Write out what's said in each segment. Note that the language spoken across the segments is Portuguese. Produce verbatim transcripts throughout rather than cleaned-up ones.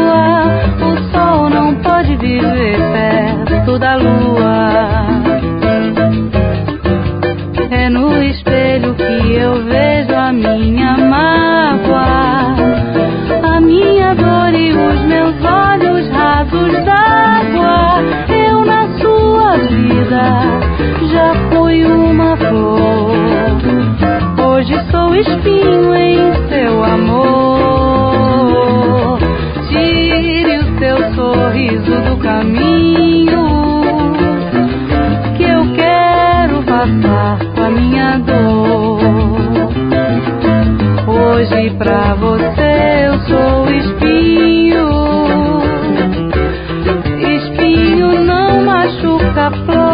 lua. O sol não pode viver perto da lua. É no espelho que eu vejo a minha mágoa, a minha dor e os meus olhos rasos d'água. Eu na sua vida já fui uma flor, hoje sou espinho em seu amor. Tire o seu sorriso do caminho, que eu quero passar com a minha dor. Hoje pra você eu sou espinho. Espinho não machuca a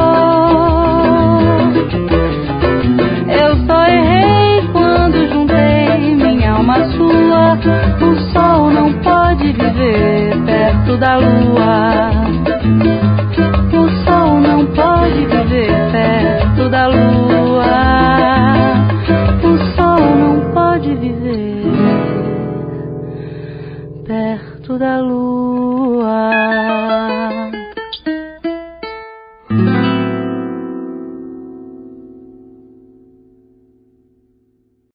flor. Eu só errei quando juntei minha alma à sua. O sol não pode viver perto da lua. O sol não pode viver perto da lua. O sol não pode viver perto da lua.